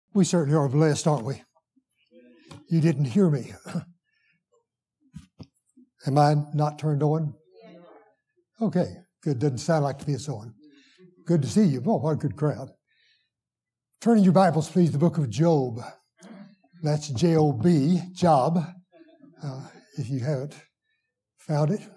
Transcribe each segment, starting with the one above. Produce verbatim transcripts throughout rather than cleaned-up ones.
We certainly are blessed, aren't we? You didn't hear me. Am I not turned on? Okay, good. Doesn't sound like to be it's on. Good to see you. Oh, what a good crowd. Turn in your Bibles, please, the book of Job. That's J O B, Job, uh, if you haven't found it.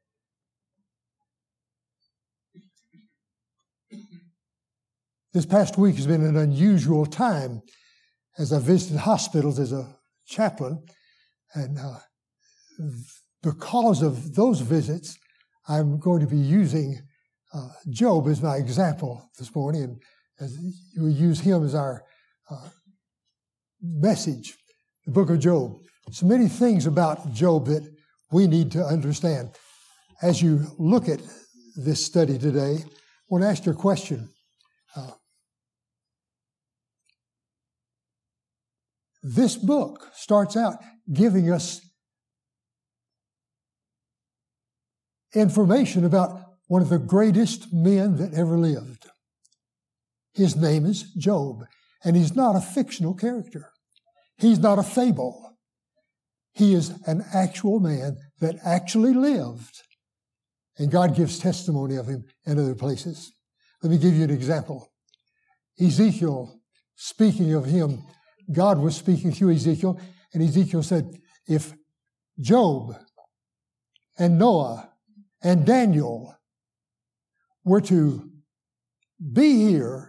This past week has been an unusual time as I visited hospitals as a chaplain. And uh, because of those visits, I'm going to be using uh, Job as my example this morning. And as we use him as our uh, message, the book of Job. So many things about Job that we need to understand. As you look at this study today, I want to ask you a question. Uh, this book starts out giving us information about one of the greatest men that ever lived. His name is Job, and he's not a fictional character. He's not a fable. He is an actual man that actually lived, and God gives testimony of him in other places. Let me give you an example. Ezekiel, speaking of him, God was speaking through Ezekiel, and Ezekiel said, if Job and Noah and Daniel were to be here,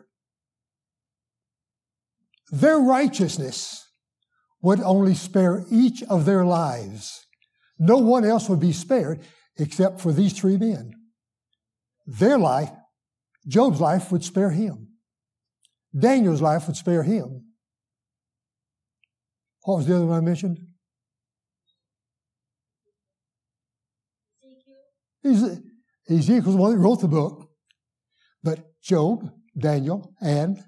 their righteousness would only spare each of their lives. No one else would be spared except for these three men. Their life, Job's life, would spare him. Daniel's life would spare him. What was the other one I mentioned? Ezekiel. Ezekiel's the one that wrote the book. But Job, Daniel, and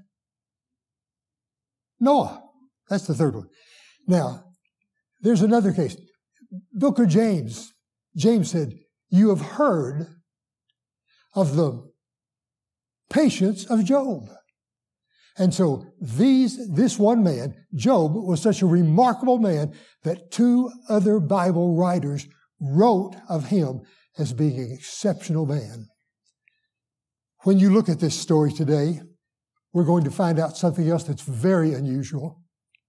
Noah. That's the third one. Now, there's another case. Book of James. James said, you have heard of the patience of Job. And so these, this one man, Job, was such a remarkable man that two other Bible writers wrote of him as being an exceptional man. When you look at this story today, we're going to find out something else that's very unusual.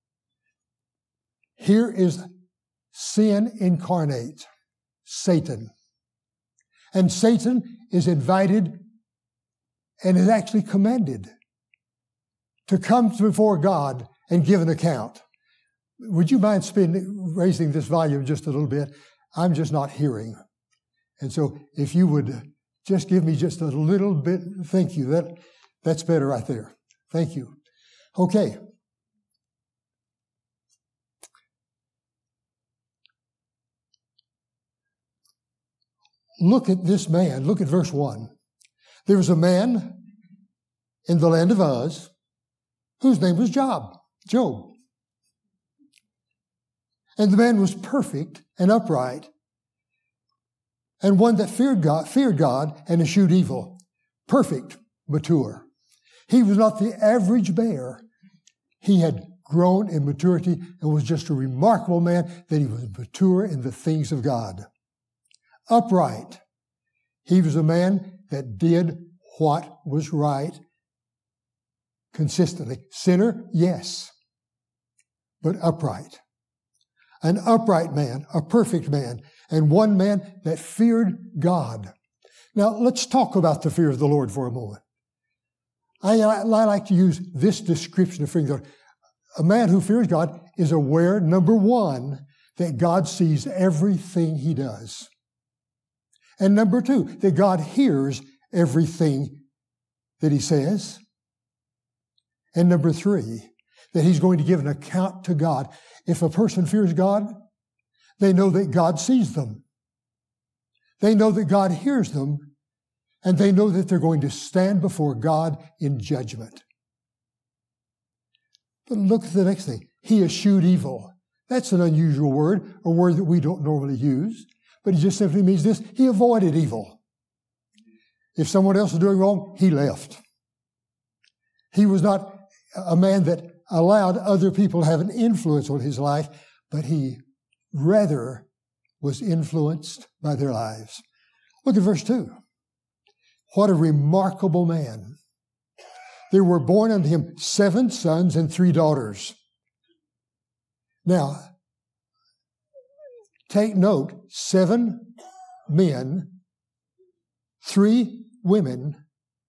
Here is sin incarnate, Satan. And Satan is invited and is actually commanded to come before God and give an account. Would you mind spin, raising this volume just a little bit? I'm just not hearing. And so if you would just give me just a little bit, thank you. That, that's better right there. Thank you. Okay. Look at this man. Look at verse one. There was a man in the land of Uz whose name was Job, Job. And the man was perfect and upright, and one that feared God, feared God and eschewed evil. Perfect, mature. He was not the average bear. He had grown in maturity and was just a remarkable man that he was mature in the things of God. Upright. He was a man that did what was right consistently. Sinner, yes, but upright. An upright man, a perfect man, and one man that feared God. Now, let's talk about the fear of the Lord for a moment. I, I like to use this description of fearing God. A man who fears God is aware, number one, that God sees everything he does. And number two, that God hears everything that he says. And number three, that he's going to give an account to God. If a person fears God, they know that God sees them. They know that God hears them, and they know that they're going to stand before God in judgment. But look at the next thing. He eschewed evil. That's an unusual word, a word that we don't normally use, but it just simply means this. He avoided evil. If someone else was doing wrong, he left. He was not a man that allowed other people to have an influence on his life, but he rather was influenced by their lives. Look at verse two. What a remarkable man. There were born unto him seven sons and three daughters. Now, take note, seven men, three women,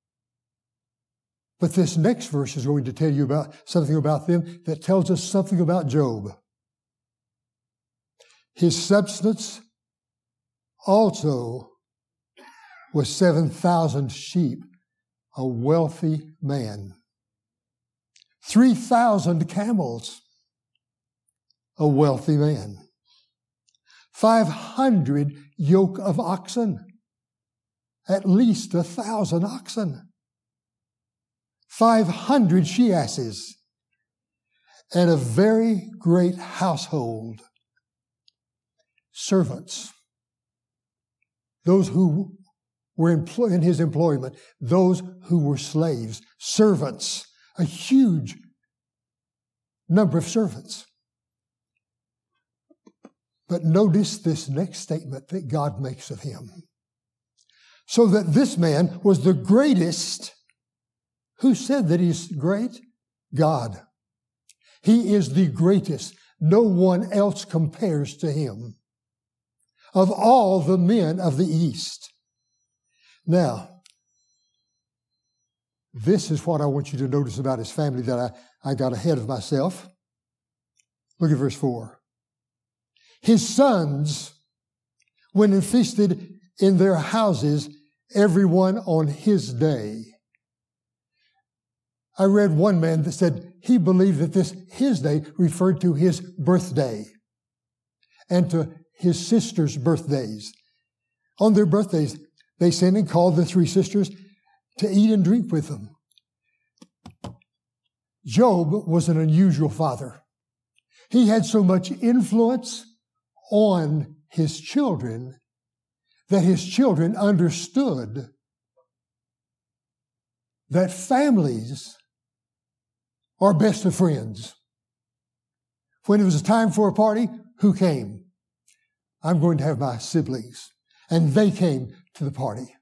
but this next verse is going to tell you about something about them that tells us something about Job. His substance also was seven thousand sheep, a wealthy man. three thousand camels, a wealthy man. five hundred yoke of oxen, at least a thousand oxen. five hundred she-asses, and a very great household. Servants, those who were in his employment, those who were slaves, servants, a huge number of servants. But notice this next statement that God makes of him. So that this man was the greatest. Who said that he's great? God. He is the greatest. No one else compares to him. Of all the men of the East. Now, this is what I want you to notice about his family that I, I got ahead of myself. Look at verse four. His sons, when feasted in their houses, everyone on his day. I read one man that said he believed that this his day referred to his birthday and to his sisters' birthdays. On their birthdays, they sent and called the three sisters to eat and drink with them. Job was an unusual father. He had so much influence on his children that his children understood that families are best of friends. When it was time for a party, who came? I'm going to have my siblings. And they came to the party.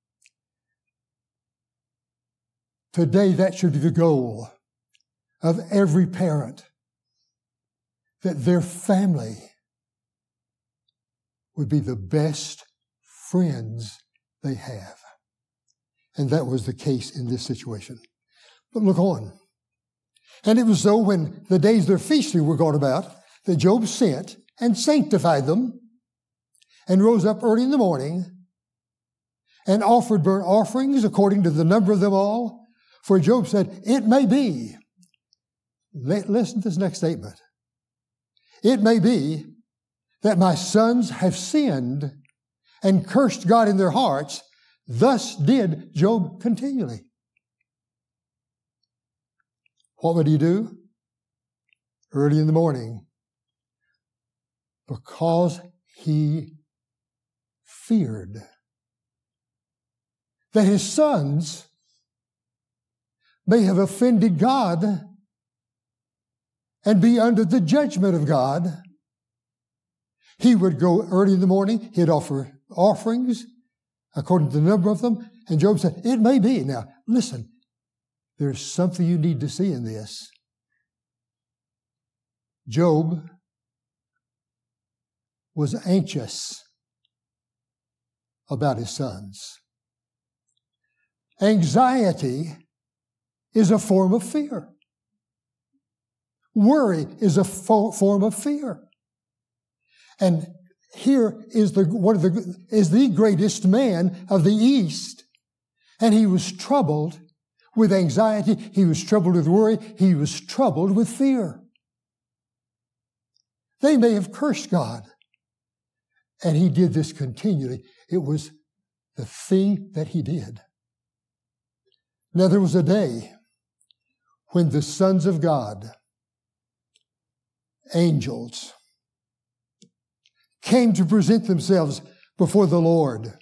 Today, that should be the goal of every parent, that their family would be the best friends they have. And that was the case in this situation. But look on. And it was so when the days of their feasting were gone about, that Job sent and sanctified them, and rose up early in the morning, and offered burnt offerings according to the number of them all. For Job said, it may be, listen to this next statement, it may be that my sons have sinned and cursed God in their hearts. Thus did Job continually. What would he do? Early in the morning, because he feared that his sons may have offended God and be under the judgment of God. He would go early in the morning, he'd offer offerings according to the number of them, and Job said, it may be. Now, listen, there's something you need to see in this. Job was anxious about his sons. Anxiety is a form of fear. Worry is a fo- form of fear. And here is the one of the is the greatest man of the East, and he was troubled with anxiety. He was troubled with worry. He was troubled with fear. They may have cursed God, and he did this continually. It was the thing that he did. Now there was a day when the sons of God, angels, came to present themselves before the Lord.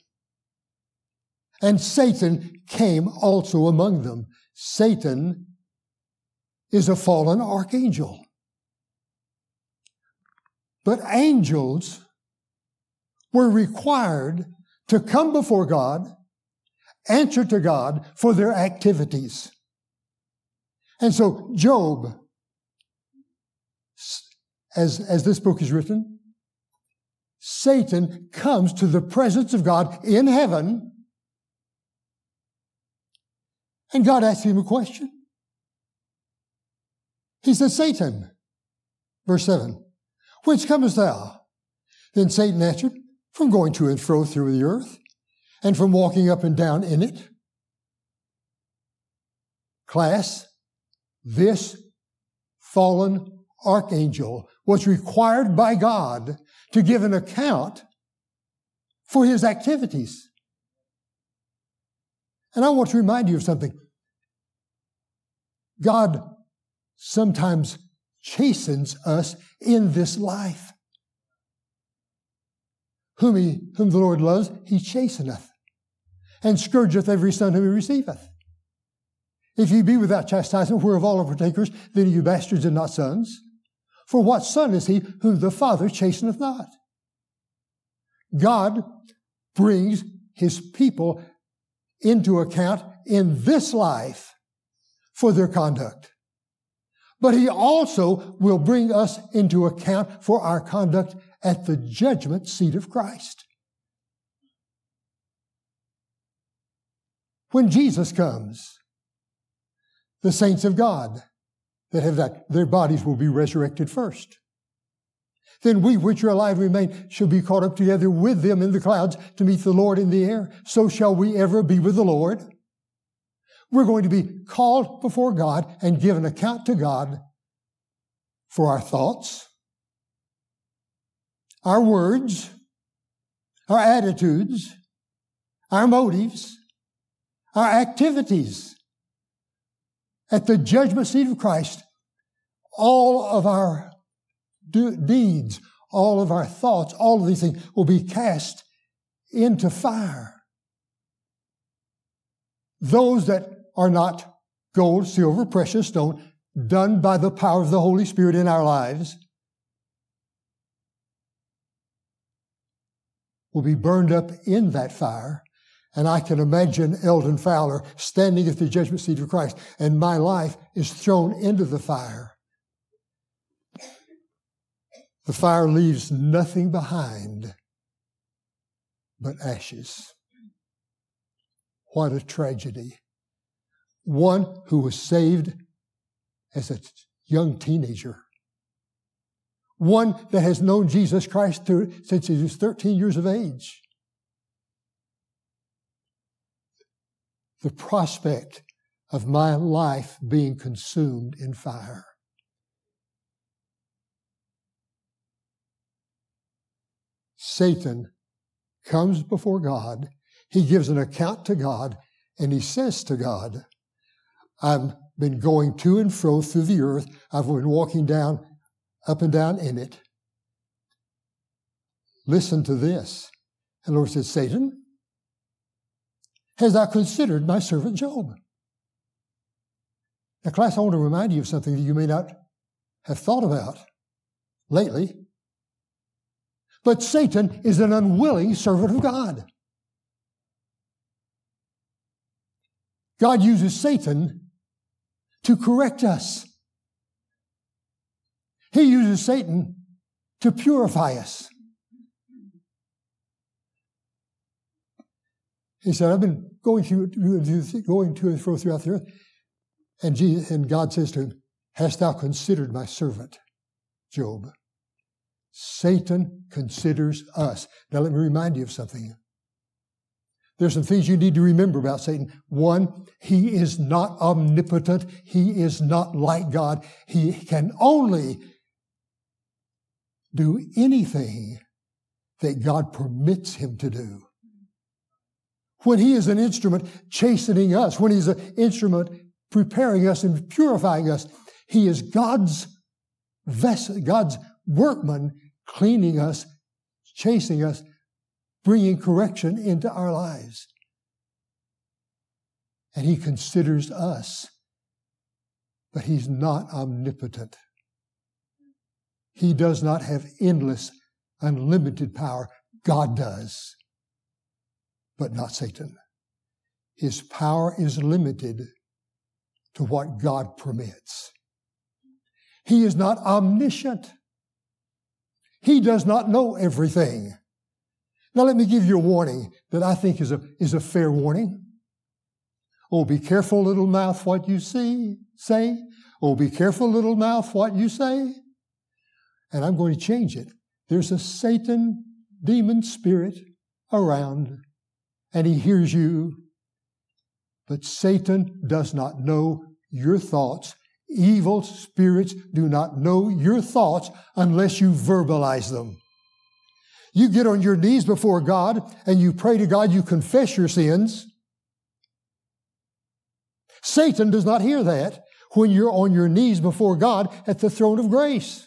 And Satan came also among them. Satan is a fallen archangel. But angels were required to come before God, answer to God for their activities. And so Job, as, as this book is written, Satan comes to the presence of God in heaven, and God asks him a question. He says, Satan, verse seven, whence comest thou? Then Satan answered, from going to and fro through the earth, and from walking up and down in it. Class, this fallen archangel was required by God to give an account for his activities. And I want to remind you of something. God sometimes chastens us in this life. Whom, he, whom the Lord loves, he chasteneth, and scourgeth every son whom he receiveth. If ye be without chastisement, whereof all are partakers, then are you bastards and not sons. For what son is he whom the Father chasteneth not? God brings his people into account in this life for their conduct. But he also will bring us into account for our conduct at the judgment seat of Christ. When Jesus comes, the saints of God that have died, their bodies will be resurrected first. Then we which are alive remain shall be caught up together with them in the clouds to meet the Lord in the air. So shall we ever be with the Lord. We're going to be called before God and give an account to God for our thoughts, our words, our attitudes, our motives, our activities. At the judgment seat of Christ, all of our do- deeds, all of our thoughts, all of these things will be cast into fire. Those that are not gold, silver, precious stone, done by the power of the Holy Spirit in our lives, will be burned up in that fire. And I can imagine Eldon Fowler standing at the judgment seat of Christ, and my life is thrown into the fire. The fire leaves nothing behind but ashes. What a tragedy. One who was saved as a young teenager. One that has known Jesus Christ through, since he was thirteen years of age. The prospect of my life being consumed in fire. Satan comes before God. He gives an account to God, and he says to God, I've been going to and fro through the earth. I've been walking down, up and down in it. Listen to this. And the Lord said, Satan, hast thou considered my servant Job? Now, class, I want to remind you of something that you may not have thought about lately. But Satan is an unwilling servant of God. God uses Satan to correct us. He uses Satan to purify us. He said, I've been going through, going to and fro throughout the earth. And, Jesus, and God says to him, hast thou considered my servant, Job? Satan considers us. Now let me remind you of something. There's some things you need to remember about Satan. One, he is not omnipotent. He is not like God. He can only do anything that God permits him to do. When he is an instrument chastening us, when he's an instrument preparing us and purifying us, he is God's vessel, God's workman cleaning us, chastening us, bringing correction into our lives. And he considers us but He's not omnipotent. He does not have endless, unlimited power. God does, but not Satan. His power is limited to what God permits. He is not omniscient. He does not know everything. Now let me give you a warning that I think is a, is a fair warning. Oh, be careful, little mouth, what you see, say. Oh, be careful, little mouth, what you say. And I'm going to change it. There's a Satan demon spirit around, and he hears you. But Satan does not know your thoughts. Evil spirits do not know your thoughts unless you verbalize them. You get on your knees before God and you pray to God, you confess your sins. Satan does not hear that when you're on your knees before God at the throne of grace.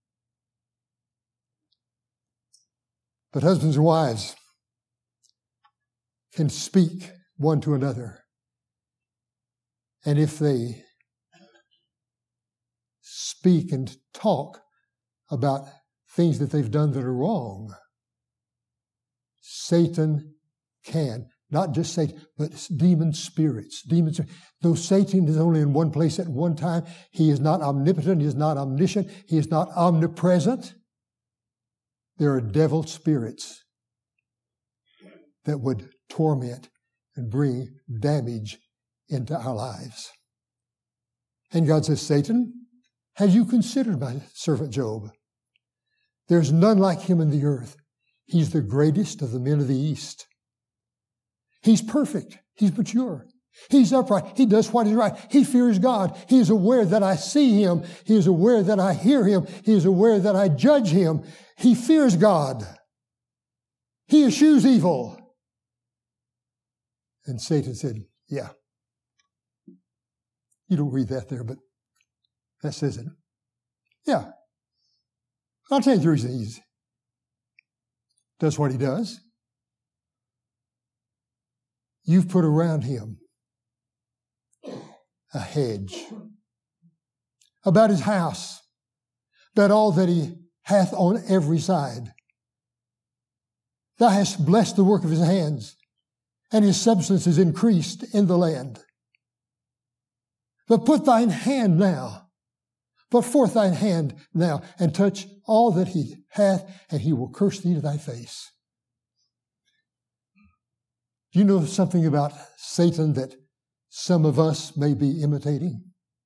But husbands and wives can speak one to another. And if they speak and talk about things that they've done that are wrong, Satan can, not just Satan, but demon spirits. Demons. Though Satan is only in one place at one time, he is not omnipotent, he is not omniscient, he is not omnipresent. There are devil spirits that would torment and bring damage into our lives. And God says, Satan, have you considered my servant Job? There's none like him in the earth. He's the greatest of the men of the East. He's perfect. He's mature. He's upright. He does what is right. He fears God. He is aware that I see him. He is aware that I hear him. He is aware that I judge him. He fears God. He eschews evil. And Satan said, yeah. You don't read that there, but that says it. Yeah. I'll tell you the reason he does what he does. You've put around him a hedge about his house, about all that he hath on every side. Thou hast blessed the work of his hands, and his substance is increased in the land. But put thine hand now, put forth thine hand now, and touch all that he hath, and he will curse thee to thy face. Do you know something about Satan that some of us may be imitating?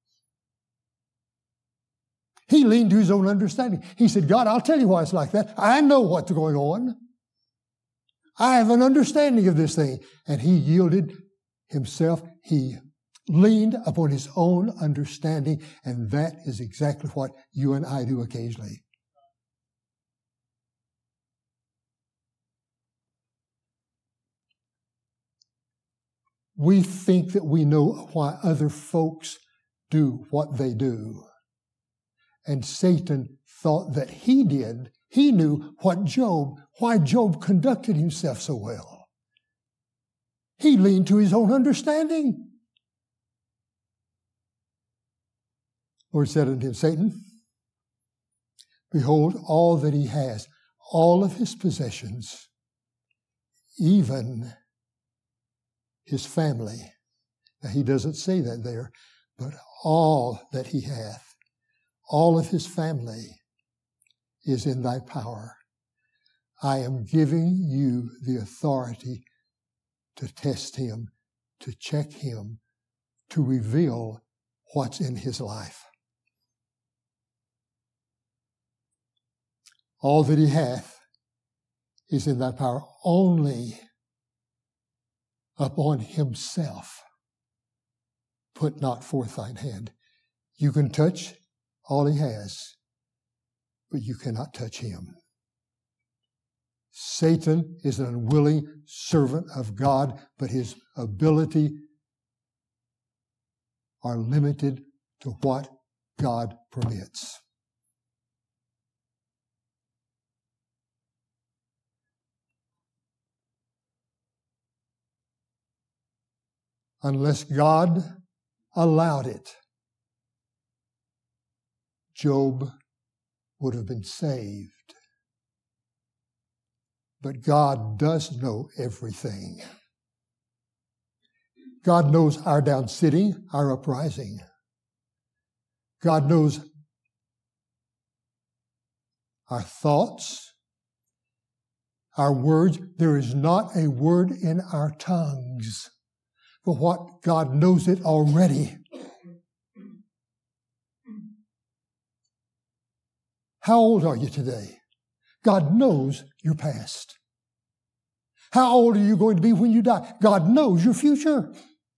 He leaned to his own understanding. He said, God, I'll tell you why it's like that. I know what's going on. I have an understanding of this thing. And he yielded himself. He leaned upon his own understanding. And that is exactly what you and I do occasionally. We think that we know why other folks do what they do. And Satan thought that he did. He knew what Job, why Job conducted himself so well. He leaned to his own understanding. Lord said unto him, Satan, behold, all that he has, all of his possessions, even his family. Now, he doesn't say that there, but all that he hath, all of his family is in thy power. I am giving you the authority to test him, to check him, to reveal what's in his life. All that he hath is in thy power. Only upon himself put not forth thine hand. You can touch all he has, but you cannot touch him. Satan is an unwilling servant of God, but his ability are limited to what God permits. Unless God allowed it, Job would have been saved. But God does know everything. God knows our down sitting, our uprising. God knows our thoughts, our words. There is not a word in our tongues but what God knows it already. How old are you today? God knows your past. How old are you going to be when you die? God knows your future.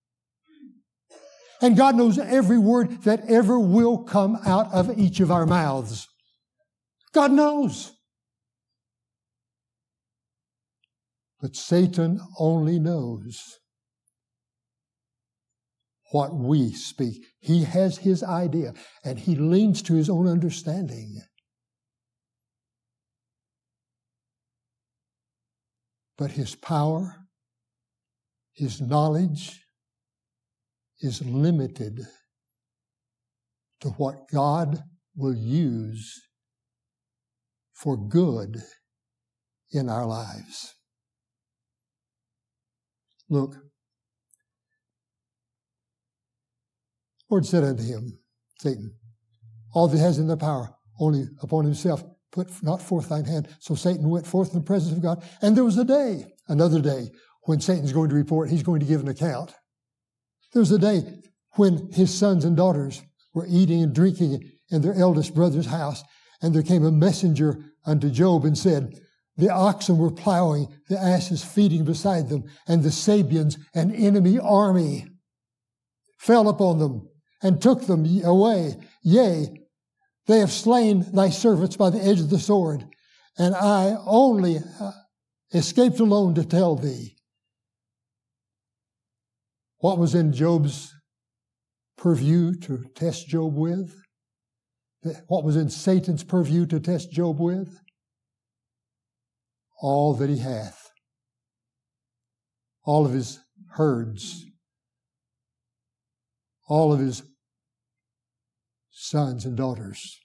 And God knows every word that ever will come out of each of our mouths. God knows. But Satan only knows what we speak. He has his idea, and he leans to his own understanding. But his power, his knowledge is limited to what God will use for good in our lives. Look, the Lord said unto him, Satan, all that has in their power, only upon himself put not forth thine hand. So Satan went forth in the presence of God. And there was a day, another day, when Satan's going to report, he's going to give an account. There was a day when his sons and daughters were eating and drinking in their eldest brother's house, and there came a messenger unto Job and said, the oxen were plowing, the asses feeding beside them, and the Sabians, an enemy army, fell upon them and took them away. Yea, they have slain thy servants by the edge of the sword, and I only escaped alone to tell thee. What was in Job's purview to test Job with? What was in Satan's purview to test Job with? All that he hath. All of his herds. All of his sons and daughters.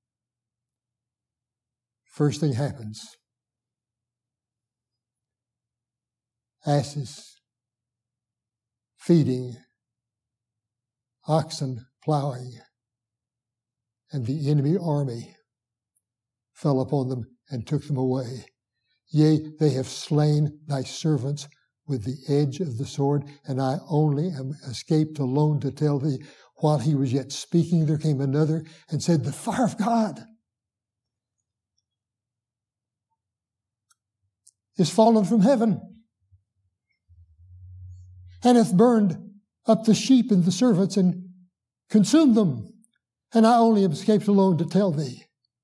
First thing happens. Asses feeding, oxen plowing, and the enemy army fell upon them and took them away. Yea, they have slain thy servants with the edge of the sword, and I only am escaped alone to tell thee. While he was yet speaking, there came another and said, the fire of God is fallen from heaven, and hath burned up the sheep and the servants, and consumed them. And I only am escaped alone to tell thee.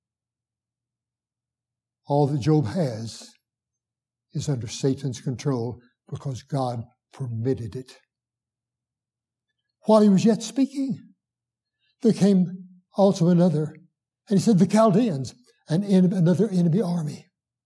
All that Job has is under Satan's control because God permitted it. While he was yet speaking, there came also another, and he said, the Chaldeans, an en- another enemy army,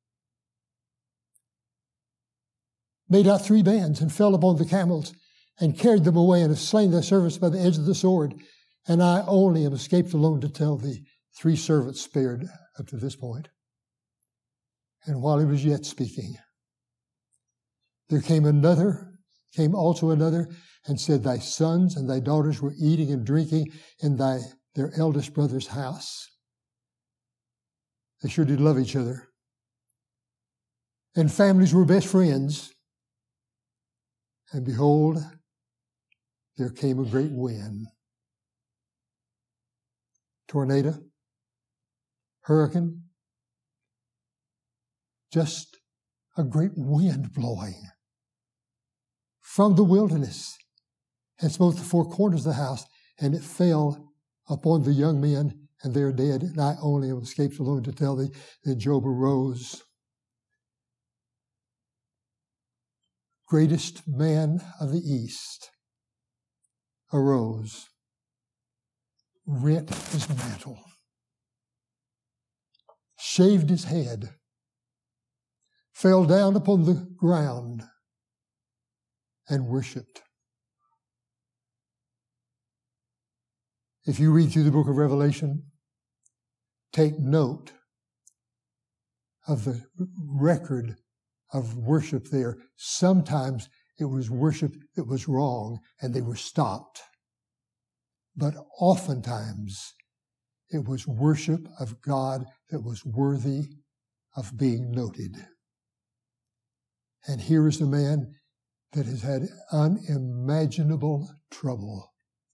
made out three bands and fell upon the camels and carried them away and have slain thy servants by the edge of the sword. And I only am escaped alone to tell thee. Three servants spared up to this point. And while he was yet speaking, there came another, came also another, and said, thy sons and thy daughters were eating and drinking in thy their eldest brother's house. They sure did love each other. And families were best friends. And behold, there came a great wind. Tornado, hurricane, just a great wind blowing from the wilderness and smote the four corners of the house, and it fell upon the young men, and they are dead. And I only have escaped alone to tell thee that Job arose. Greatest man of the East arose, rent his mantle, shaved his head, fell down upon the ground, and worshipped. If you read through the book of Revelation, take note of the record of worship there. Sometimes it was worship that was wrong and they were stopped. But oftentimes it was worship of God that was worthy of being noted. And here is a man that has had unimaginable trouble.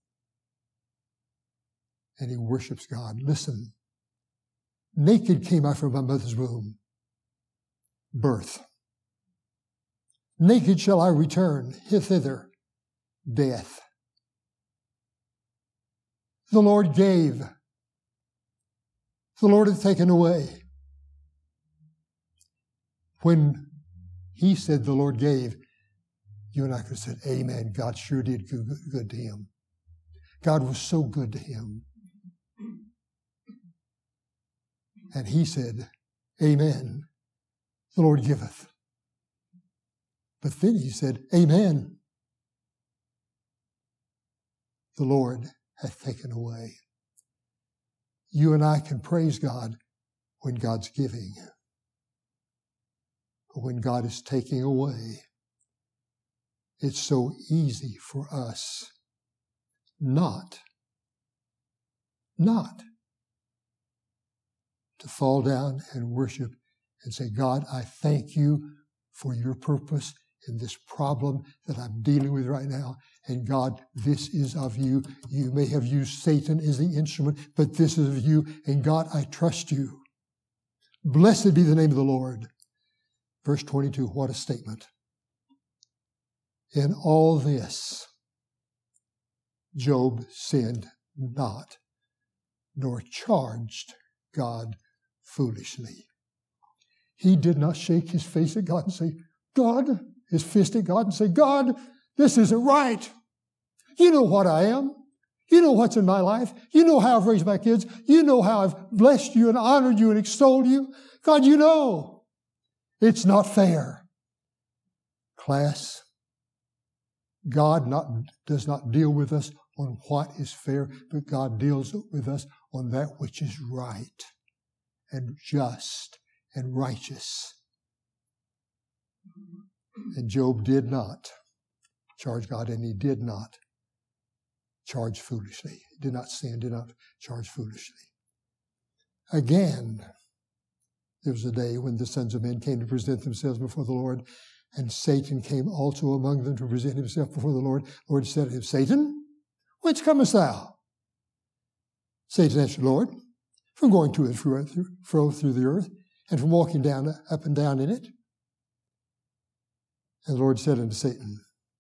And he worships God. Listen, naked came I from my mother's womb. Birth. Naked shall I return hither. Death. The Lord gave. The Lord hath taken away. When he said the Lord gave, you and I could have said, amen. God sure did good, good to him. God was so good to him. And he said, amen. The Lord giveth. But then he said, amen. The Lord hath taken away. You and I can praise God when God's giving. But when God is taking away, it's so easy for us not, not to fall down and worship and say, God, I thank you for your purpose in this problem that I'm dealing with right now. And God, this is of you. You may have used Satan as the instrument, but this is of you. And God, I trust you. Blessed be the name of the Lord. Verse twenty-two, what a statement. In all this, Job sinned not, nor charged God foolishly. He did not shake his face at God and say, God, his fist at God and say, God, this isn't right. You know what I am. You know what's in my life. You know how I've raised my kids. You know how I've blessed you and honored you and extolled you. God, you know. It's not fair. Class, God not, does not deal with us on what is fair, but God deals with us on that which is right and just and righteous. And Job did not charge God, and he did not charge foolishly. He did not sin, did not charge foolishly. Again, there was a day when the sons of men came to present themselves before the Lord, and Satan came also among them to present himself before the Lord. The Lord said to him, Satan, whence comest thou? Satan answered, Lord, from going to and fro through the earth, and from walking down up and down in it. And the Lord said unto Satan,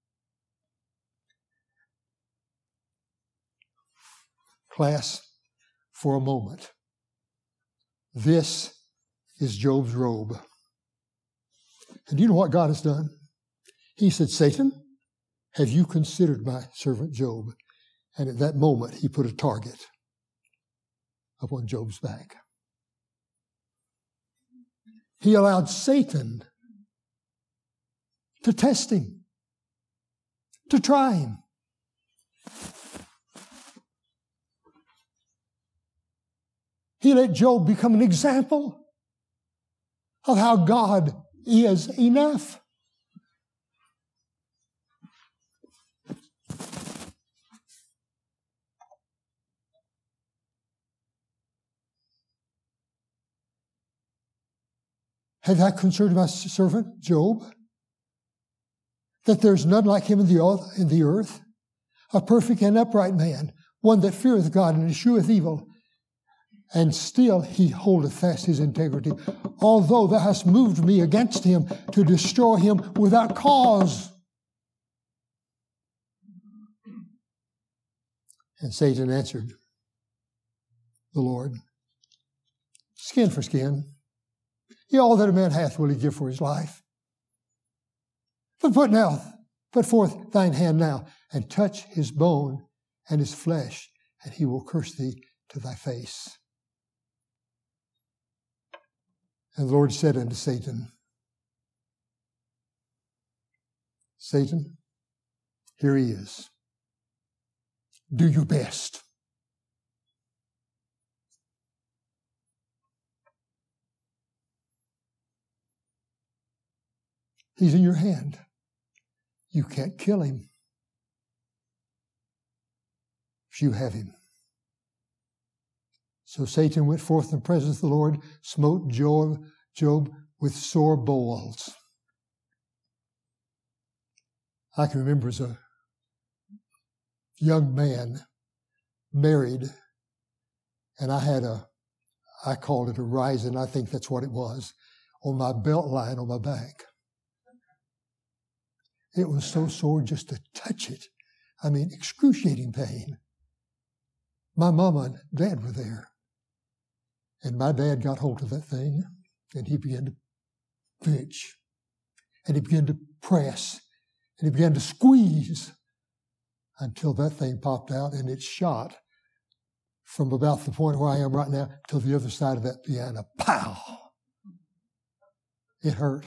class, for a moment, this is Job's robe. And do you know what God has done? He said, Satan, have you considered my servant Job? And at that moment, he put a target upon Job's back. He allowed Satan to test him, to try him. He let Job become an example of how God is enough. Have I considered my servant Job, that there's none like him in the, in the earth, a perfect and upright man, one that feareth God and escheweth evil, and still he holdeth fast his integrity, although thou hast moved me against him to destroy him without cause. And Satan answered the Lord, skin for skin. Yea, all that a man hath will he give for his life. But put now, put forth thine hand now, and touch his bone and his flesh, and he will curse thee to thy face. And the Lord said unto Satan, Satan, here he is. Do your best. He's in your hand. You can't kill him if you have him. So Satan went forth in the presence of the Lord, smote Job, Job with sore boils. I can remember as a young man, married, and I had a, I called it a rising, I think that's what it was, on my belt line on my back. It was so sore just to touch it. I mean, excruciating pain. My mama and dad were there. And my dad got hold of that thing, and he began to pinch, and he began to press, and he began to squeeze until that thing popped out, and it shot from about the point where I am right now to the other side of that piano. Pow! It hurt.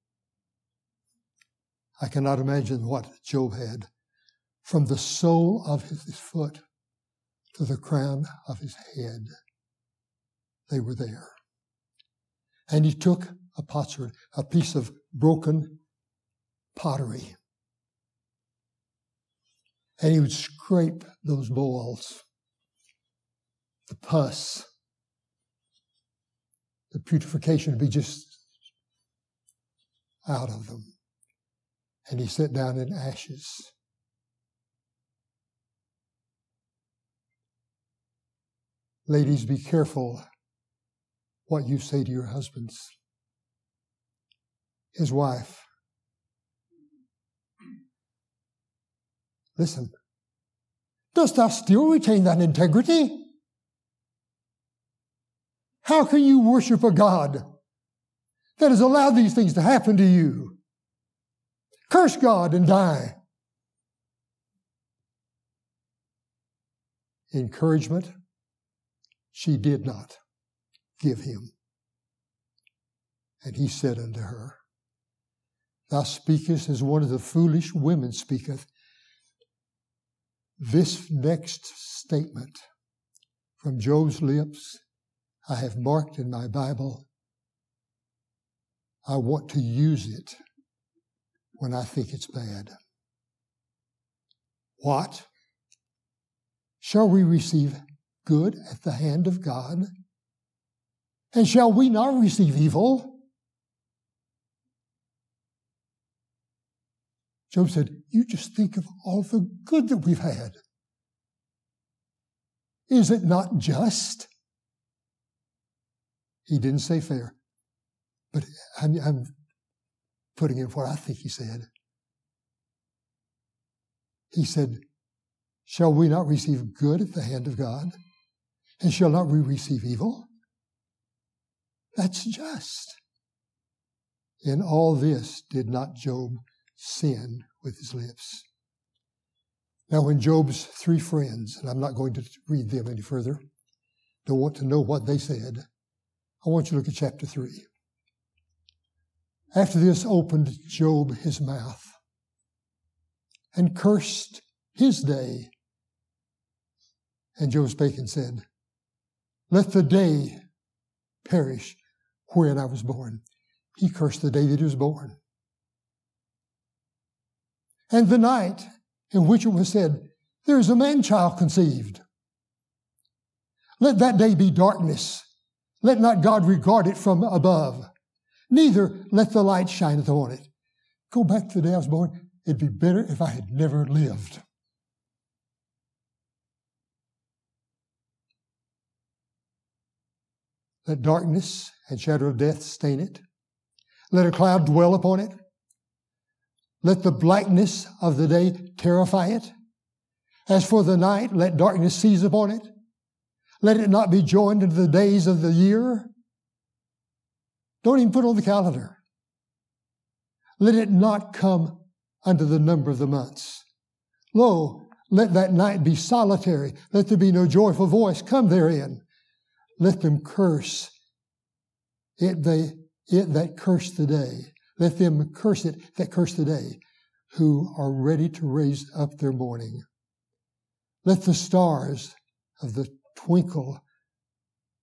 I cannot imagine what Job had. From the sole of his foot to the crown of his head, they were there. And he took a potsherd, a piece of broken pottery, and he would scrape those boils, the pus, the putrefaction would be just out of them. And he sat down in ashes. Ladies, be careful what you say to your husbands. His wife. Listen. Dost thou still retain that integrity? How can you worship a God that has allowed these things to happen to you? Curse God and die. Encouragement, she did not give him. And he said unto her, Thou speakest as one of the foolish women speaketh. This next statement from Job's lips, I have marked in my Bible. I want to use it when I think it's bad. What? Shall we receive good at the hand of God? And shall we not receive evil? Job said, you just think of all the good that we've had. Is it not just? He didn't say fair, but I'm, I'm putting in what I think he said. He said, shall we not receive good at the hand of God? And shall not we receive evil? That's just. In all this did not Job sin with his lips. Now when Job's three friends, and I'm not going to read them any further, don't want to know what they said, I want you to look at chapter three. After this opened Job his mouth and cursed his day. And Job spake and said, let the day perish wherein I was born. He cursed the day that he was born. And the night in which it was said, there is a man-child conceived. Let that day be darkness. Let not God regard it from above. Neither let the light shine upon it. Go back to the day I was born. It'd be better if I had never lived. Let darkness and shadow of death stain it. Let a cloud dwell upon it. Let the blackness of the day terrify it. As for the night, let darkness seize upon it. Let it not be joined into the days of the year. Don't even put on the calendar. Let it not come unto the number of the months. Lo, let that night be solitary. Let there be no joyful voice come therein. Let them curse it, they, it that curse the day. Let them curse it that curse the day, who are ready to raise up their mourning. Let the stars of the twinkle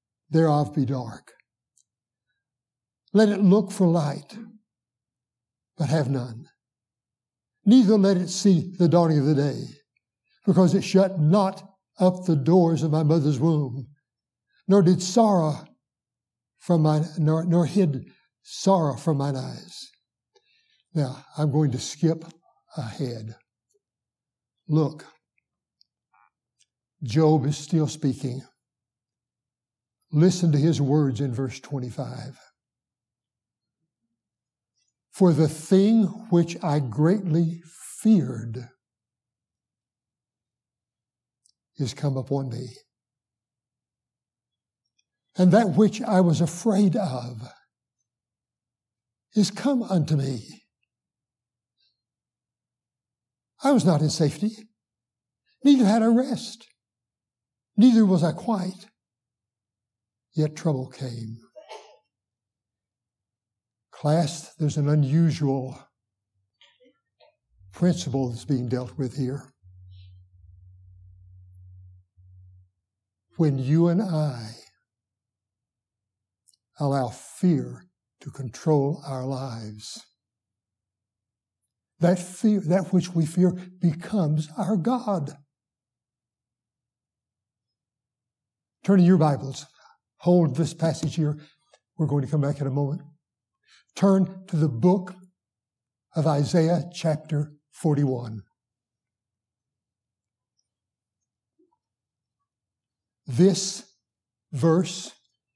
thereof be dark. Let it look for light, but have none. Neither let it see the dawning of the day, because it shut not up the doors of my mother's womb, nor did sorrow from mine, nor, nor hid sorrow from mine eyes. Now, I'm going to skip ahead. Look, Job is still speaking. Listen to his words in verse twenty-five. For the thing which I greatly feared is come upon me, and that which I was afraid of is come unto me. I was not in safety, neither had I rest, neither was I quiet, yet trouble came. Class, there's an unusual principle that's being dealt with here. When you and I allow fear to control our lives, that fear, that which we fear, becomes our God. Turn to your Bibles. Hold this passage here. We're going to come back in a moment. Turn to the book of Isaiah chapter forty-one. This verse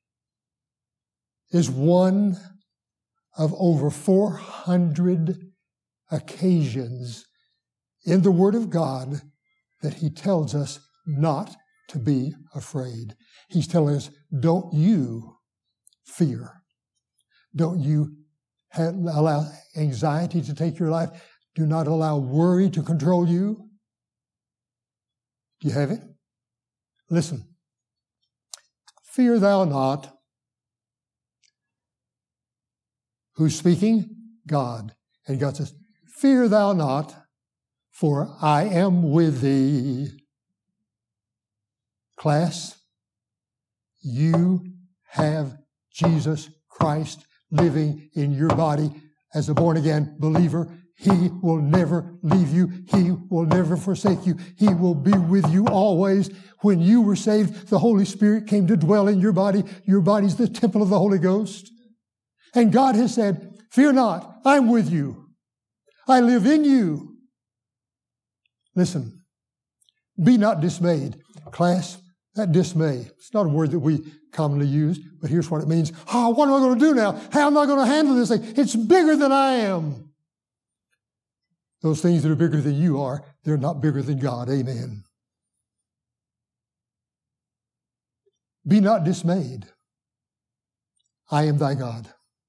is one of over four hundred occasions in the Word of God that He tells us not to be afraid. He's telling us, don't you fear. Don't you have, allow anxiety to take your life. Do not allow worry to control you. Do you have it? Listen. Fear thou not. Who's speaking? God. And God says, fear thou not, for I am with thee. Class, you have Jesus Christ living in your body as a born-again believer. He will never leave you. He will never forsake you. He will be with you always. When you were saved, the Holy Spirit came to dwell in your body. Your body's the temple of the Holy Ghost. And God has said, fear not, I'm with you. I live in you. Listen, be not dismayed. Class, that dismay, it's not a word that we commonly use, but here's what it means. Oh, what am I going to do now? How am I going to handle this thing? It's bigger than I am. Those things that are bigger than you are, they're not bigger than God. Amen. Be not dismayed. I am thy God.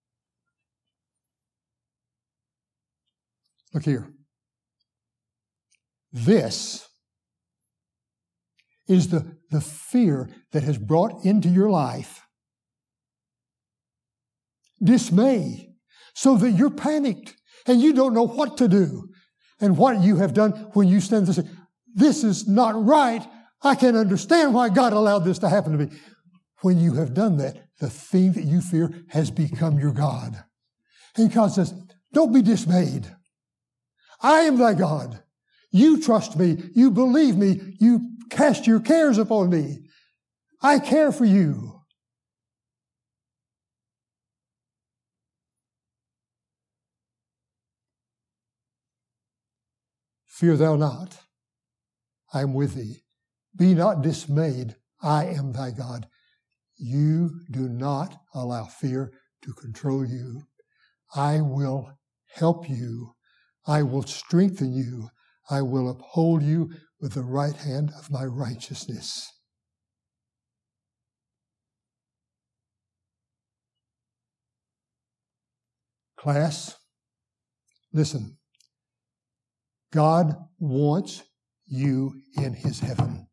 Look here. This is the, the fear that has brought into your life dismay, so that you're panicked and you don't know what to do. And what you have done when you stand there and say, this is not right. I can't understand why God allowed this to happen to me. When you have done that, the thing that you fear has become your God. And God says, don't be dismayed. I am thy God. You trust me. You believe me. You cast your cares upon me. I care for you. Fear thou not. I am with thee. Be not dismayed. I am thy God. You do not allow fear to control you. I will help you. I will strengthen you. I will uphold you with the right hand of my righteousness. Class, listen. God wants you in His heaven.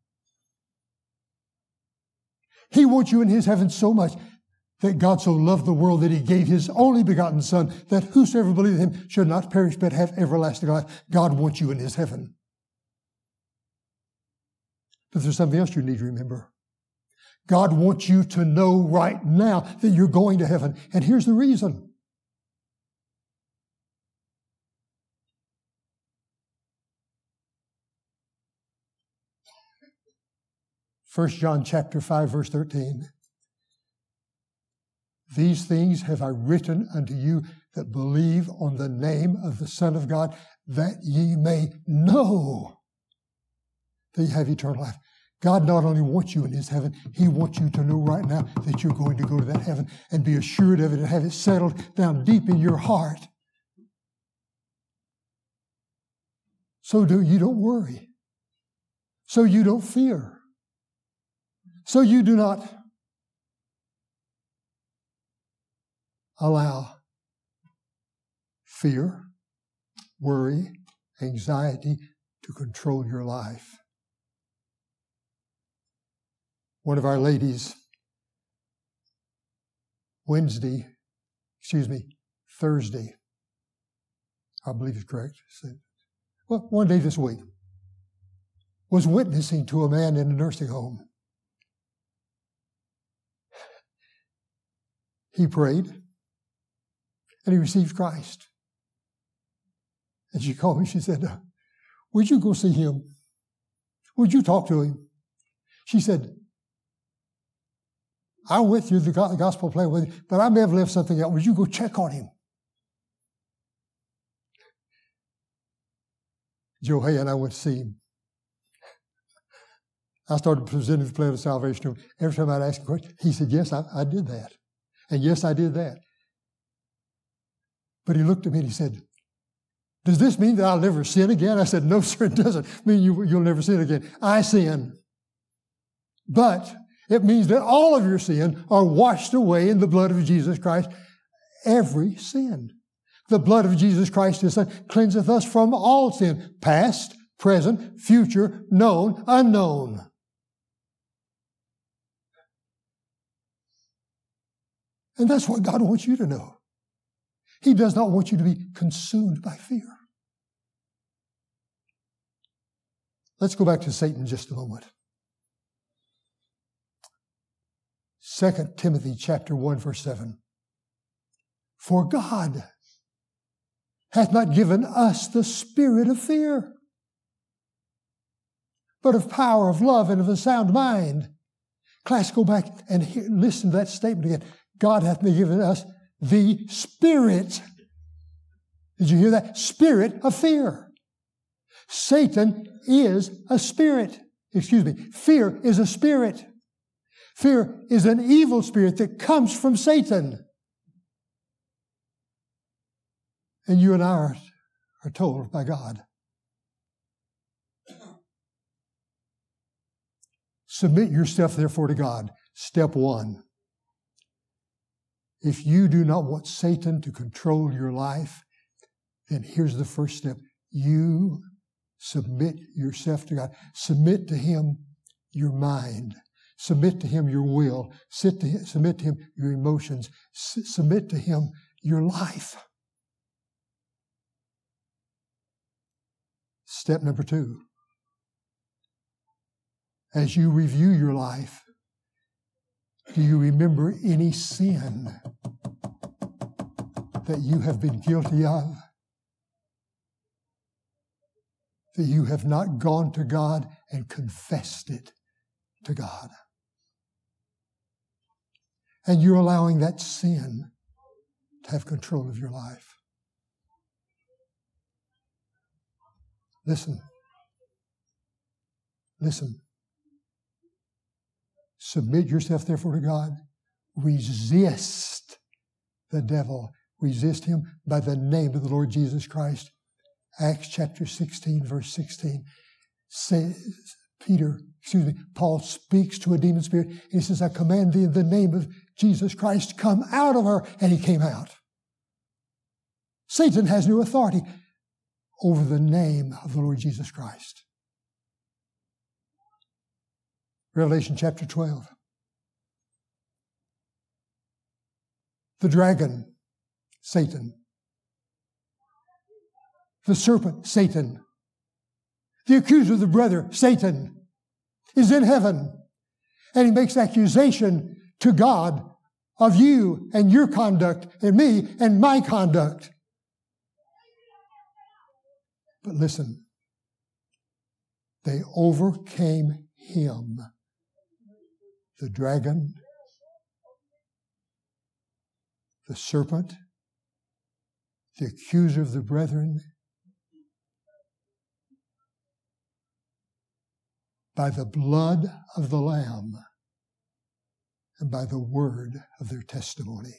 He wants you in His heaven so much that God so loved the world that He gave His only begotten Son, that whosoever believeth Him should not perish but have everlasting life. God wants you in His heaven. But there's something else you need to remember. God wants you to know right now that you're going to heaven. And here's the reason. First John chapter five, verse thirteen. These things have I written unto you that believe on the name of the Son of God, that ye may know that ye have eternal life. God not only wants you in his heaven, he wants you to know right now that you're going to go to that heaven and be assured of it and have it settled down deep in your heart. So do you don't worry. So you don't fear. So you do not allow fear, worry, anxiety to control your life. One of our ladies, Wednesday, excuse me, Thursday, I believe it's correct, said, well, one day this week, was witnessing to a man in a nursing home. He prayed, and he received Christ. And she called me, she said, would you go see him? Would you talk to him? She said, I went through the gospel plan with him, but I may have left something out. Would you go check on him? Joe Hay and I went to see him. I started presenting the plan of salvation to him. Every time I'd ask him a question, he said, yes, I, I did that. And yes, I did that. But he looked at me and he said, does this mean that I'll never sin again? I said, no, sir, it doesn't mean you, you'll never sin again. I sin. But it means that all of your sin are washed away in the blood of Jesus Christ. Every sin. The blood of Jesus Christ, his Son, cleanseth us from all sin, past, present, future, known, unknown. And that's what God wants you to know. He does not want you to be consumed by fear. Let's go back to Satan just a moment. Second Timothy chapter one, verse seven. For God hath not given us the spirit of fear, but of power, of love, and of a sound mind. Class, go back and hear, listen to that statement again. God hath not given us the spirit. Did you hear that? Spirit of fear. Satan is a spirit. Excuse me. Fear is a spirit. Fear is an evil spirit that comes from Satan. And you and I are, are told by God, submit yourself therefore to God. Step one. If you do not want Satan to control your life, then here's the first step. You submit yourself to God. Submit to him your mind. Submit to him your will. Submit to him, submit to him your emotions. S- submit to him your life. Step number two. As you review your life, do you remember any sin that you have been guilty of? That you have not gone to God and confessed it to God? And you're allowing that sin to have control of your life. Listen. Listen. Submit yourself therefore to God. Resist the devil. Resist him by the name of the Lord Jesus Christ. Acts chapter sixteen, verse sixteen. Says, Peter, excuse me, Paul speaks to a demon spirit. He says, I command thee in the name of Jesus Christ, come out of her. And he came out. Satan has no authority over the name of the Lord Jesus Christ. Revelation chapter twelve. The dragon, Satan. The serpent, Satan. The accuser of the brother, Satan, is in heaven. And he makes accusation to God of you and your conduct and me and my conduct. But listen, they overcame him the dragon, the serpent, the accuser of the brethren, by the blood of the Lamb and by the word of their testimony.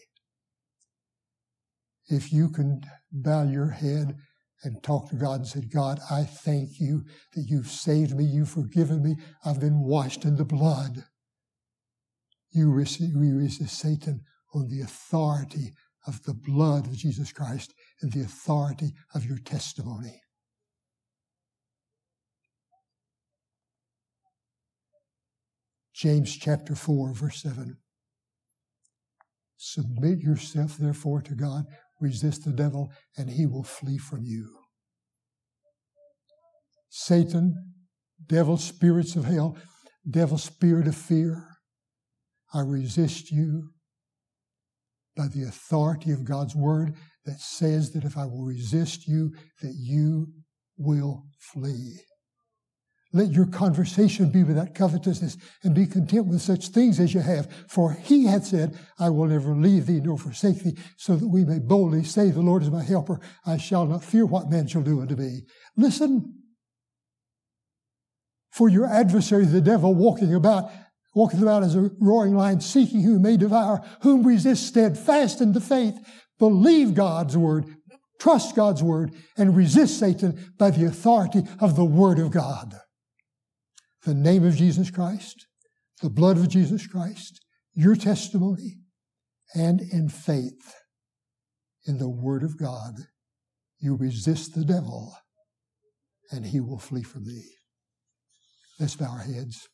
If you can bow your head and talk to God and say, God, I thank you that you've saved me, you've forgiven me, I've been washed in the blood. You resist, we resist Satan on the authority of the blood of Jesus Christ and the authority of your testimony. James chapter four, verse seven. Submit yourself, therefore, to God. Resist the devil, and he will flee from you. Satan, devil, spirits of hell, devil, spirit of fear, I resist you by the authority of God's word that says that if I will resist you, that you will flee. Let your conversation be without covetousness, and be content with such things as you have. For he hath said, I will never leave thee nor forsake thee, so that we may boldly say, the Lord is my helper. I shall not fear what man shall do unto me. Listen. For your adversary, the devil, walking about, walking about as a roaring lion, seeking whom he may devour, whom resist steadfast in the faith. Believe God's word, trust God's word, and resist Satan by the authority of the word of God. The name of Jesus Christ, the blood of Jesus Christ, your testimony, and in faith in the word of God, you resist the devil, and he will flee from thee. Let's bow our heads.